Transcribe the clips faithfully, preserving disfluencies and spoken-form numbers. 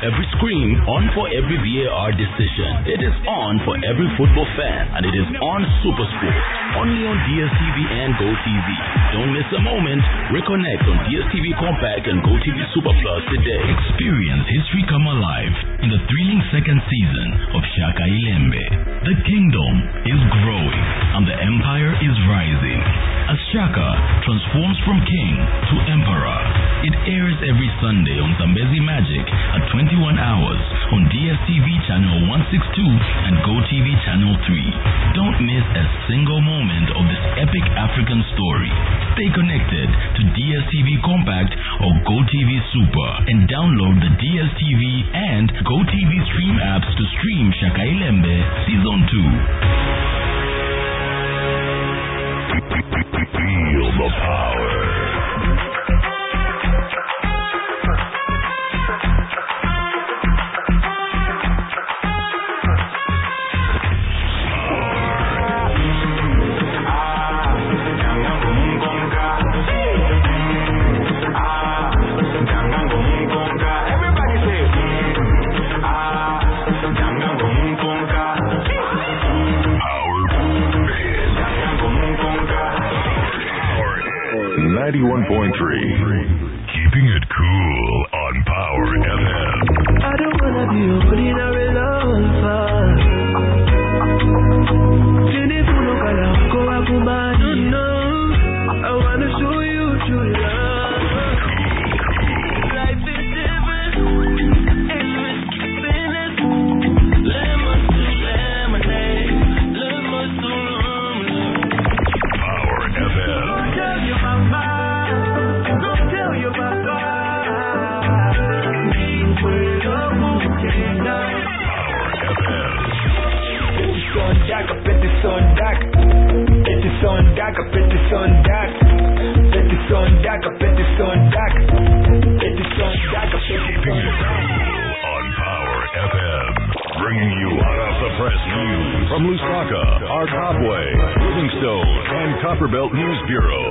every screen, on for every V A R decision. It is on for every football fan, and it is on SuperSport. Only on D S T V and GoTV. Don't miss a moment. Reconnect on D S T V Compact and GoTV Super Plus today. Experience history come alive in the thrilling second season of Shaka Ilembe. The kingdom is growing and the empire is rising. As Shaka transforms from king to emperor, it airs every Sunday on Zambezi Magic at twenty-one hours on D S T V channel one sixty-two and GoTV channel three. Don't miss a single moment of this epic African story. Stay connected to D S T V Compact or GoTV Super and download the D S T V and GoTV stream apps to stream Shaka Ilembe Season two. Feel the power. ninety-one point three. Keeping it cool on Power F M. I don't wanna be your ordinary lover. No, I wanna show you true love. Life is different. It's risky business. Lemon to lemonade. Lemon to lemonade. Power F M. Don't tell your mama. Don't tell your papa. Me with a bouquet now. Power F M. It's on Jack, it's on Jack. It's on Jack, it's on Jack. It's on Jack, it's on Jack. It's on Jack, Keeping it cool on Power F M. Bringing you hot off the press news from Lusaka, Arkabwe, Livingstone, and Copperbelt News Bureau.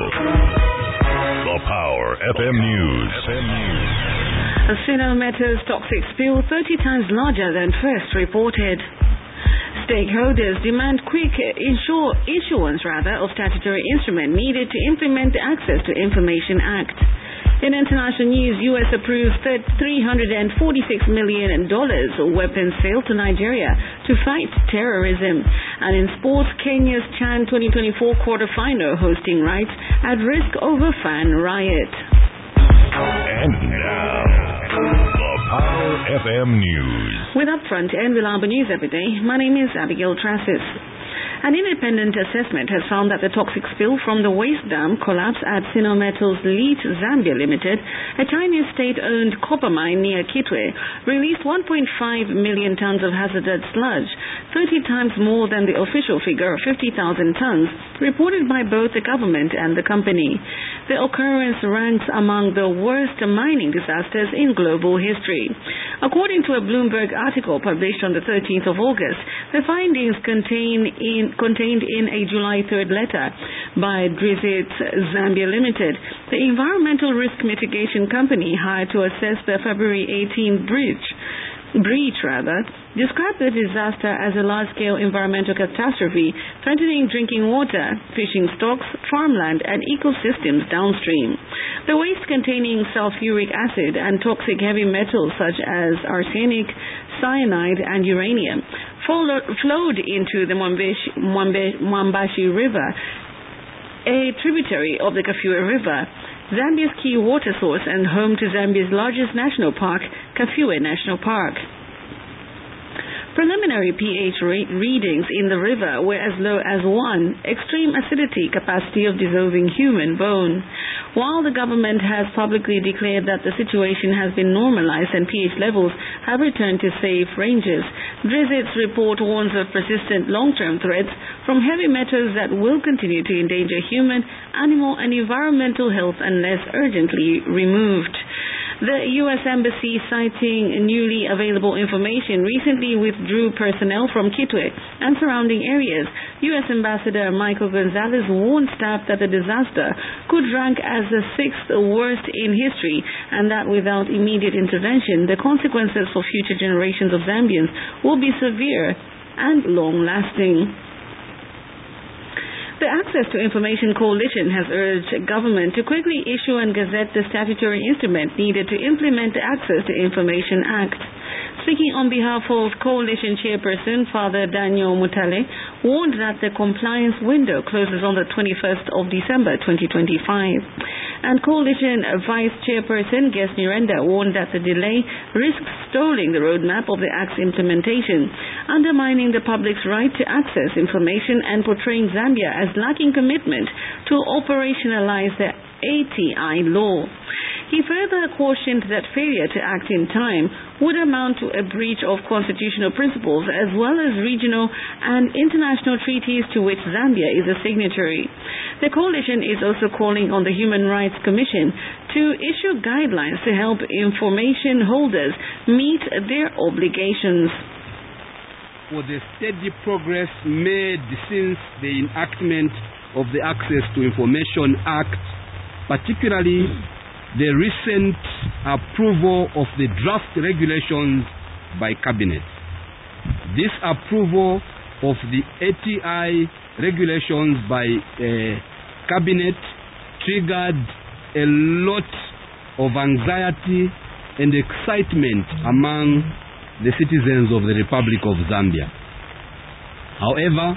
The Power F M News. F M News. Sino Metals toxic spill thirty times larger than first reported. Stakeholders demand quick insure, issuance rather of statutory instrument needed to implement the Access to Information Act. In international news, U S approves three hundred forty-six million dollars weapons sale to Nigeria to fight terrorism. And in sports, Kenya's Chan twenty twenty-four quarterfinal hosting rights at risk over fan riot. And now, the Power F M News. With upfront and reliable news every day, my name is Abigail Trassis. An independent assessment has found that the toxic spill from the waste dam collapse at Sinometal's Leet Zambia Limited, a Chinese state-owned copper mine near Kitwe, released one point five million tons of hazardous sludge, thirty times more than the official figure of fifty thousand tons, reported by both the government and the company. The occurrence ranks among the worst mining disasters in global history. According to a Bloomberg article published on the thirteenth of August, the findings contain in contained in a July third letter by Drizzt Zambia Limited, the environmental risk mitigation company hired to assess the February eighteenth breach. breach rather, described the disaster as a large-scale environmental catastrophe threatening drinking water, fishing stocks, farmland, and ecosystems downstream. The waste containing sulfuric acid and toxic heavy metals such as arsenic, cyanide, and uranium flowed into the Mwambeshi, Mwambe, Mwambashi River, a tributary of the Kafue River, Zambia's key water source and home to Zambia's largest national park, Kafue National Park. Preliminary pH re- readings in the river were as low as one, extreme acidity capacity of dissolving human bone. While the government has publicly declared that the situation has been normalized and pH levels have returned to safe ranges, Drizzt's report warns of persistent long-term threats from heavy metals that will continue to endanger human, animal, and environmental health unless urgently removed. The U S Embassy, citing newly available information, recently withdrew personnel from Kitwe and surrounding areas. U S Ambassador Michael Gonzalez warned staff that the disaster could rank as the sixth worst in history and that without immediate intervention, the consequences for future generations of Zambians will be severe and long-lasting. The Access to Information Coalition has urged government to quickly issue and gazette the statutory instrument needed to implement the Access to Information Act. Speaking on behalf of Coalition Chairperson Father Daniel Mutale, warned that the compliance window closes on the twenty-first of December twenty twenty-five. And Coalition Vice Chairperson Ges Nurenda warned that the delay risks stalling the roadmap of the Act's implementation, undermining the public's right to access information and portraying Zambia as lacking commitment to operationalize the A T I law. He further cautioned that failure to act in time would amount to a breach of constitutional principles as well as regional and international treaties to which Zambia is a signatory. The coalition is also calling on the Human Rights Commission to issue guidelines to help information holders meet their obligations. For the steady progress made since the enactment of the Access to Information Act, particularly the recent approval of the draft regulations by Cabinet. This approval of the A T I regulations by uh, Cabinet triggered a lot of anxiety and excitement among the citizens of the Republic of Zambia. However,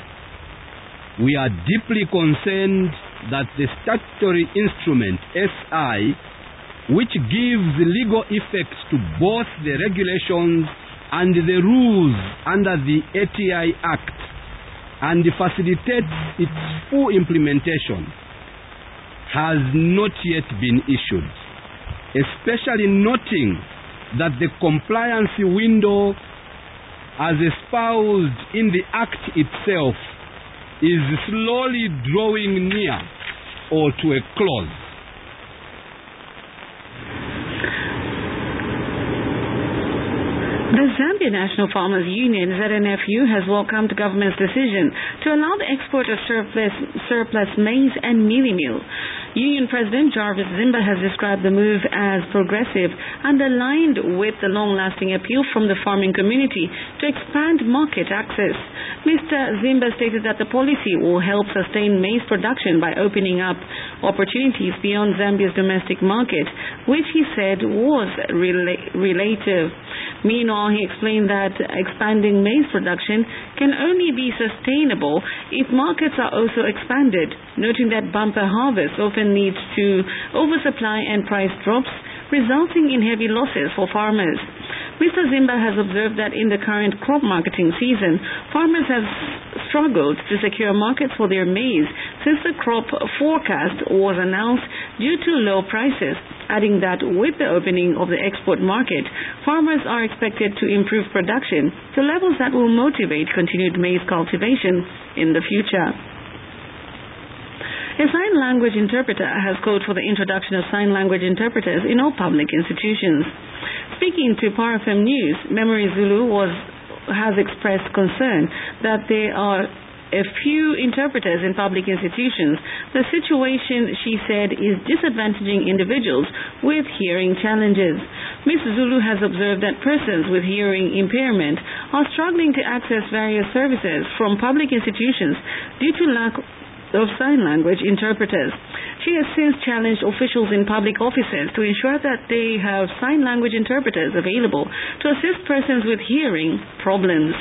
we are deeply concerned that the statutory instrument S I, which gives legal effect to both the regulations and the rules under the A T I Act and facilitates its full implementation, has not yet been issued, especially noting that the compliance window as espoused in the Act itself is slowly drawing near or to a close. The Zambia National Farmers Union, Z N F U, has welcomed government's decision to allow the export of surplus, surplus maize and mealie meal. Union President Jarvis Zimba has described the move as progressive and aligned with the long-lasting appeal from the farming community to expand market access. Mister Zimba stated that the policy will help sustain maize production by opening up opportunities beyond Zambia's domestic market, which he said was rela relative. Meanwhile, he explained that expanding maize production can only be sustainable if markets are also expanded, noting that bumper harvest often leads to oversupply and price drops, resulting in heavy losses for farmers. Mister Zimba has observed that in the current crop marketing season, farmers have struggled to secure markets for their maize since the crop forecast was announced due to low prices, adding that with the opening of the export market, farmers are expected to improve production to levels that will motivate continued maize cultivation in the future. A sign language interpreter has called for the introduction of sign language interpreters in all public institutions. Speaking to P A R F M News, Memory Zulu was, has expressed concern that there are a few interpreters in public institutions. The situation, she said, is disadvantaging individuals with hearing challenges. Miz Zulu has observed that persons with hearing impairment are struggling to access various services from public institutions due to lack of sign language interpreters. She has since challenged officials in public offices to ensure that they have sign language interpreters available to assist persons with hearing problems.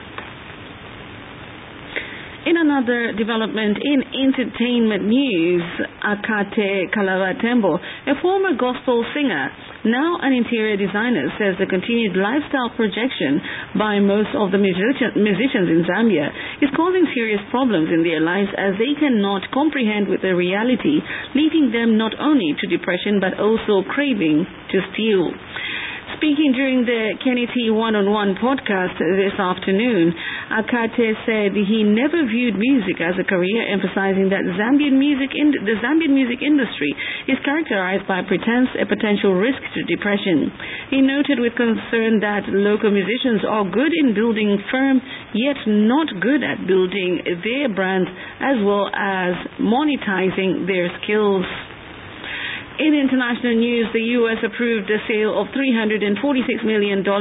In another development in entertainment news, Akate Kalavatembo, a former gospel singer, now an interior designer, says the continued lifestyle projection by most of the musician, musicians in Zambia is causing serious problems in their lives as they cannot comprehend with the reality, leading them not only to depression but also craving to steal. Speaking during the Kenny T one-on-one podcast this afternoon, Akate said he never viewed music as a career, emphasizing that Zambian music in the Zambian music industry is characterized by pretense, a potential risk to depression. He noted with concern that local musicians are good in building firm, yet not good at building their brands as well as monetizing their skills. In international news, the U S approved the sale of three hundred forty-six million dollars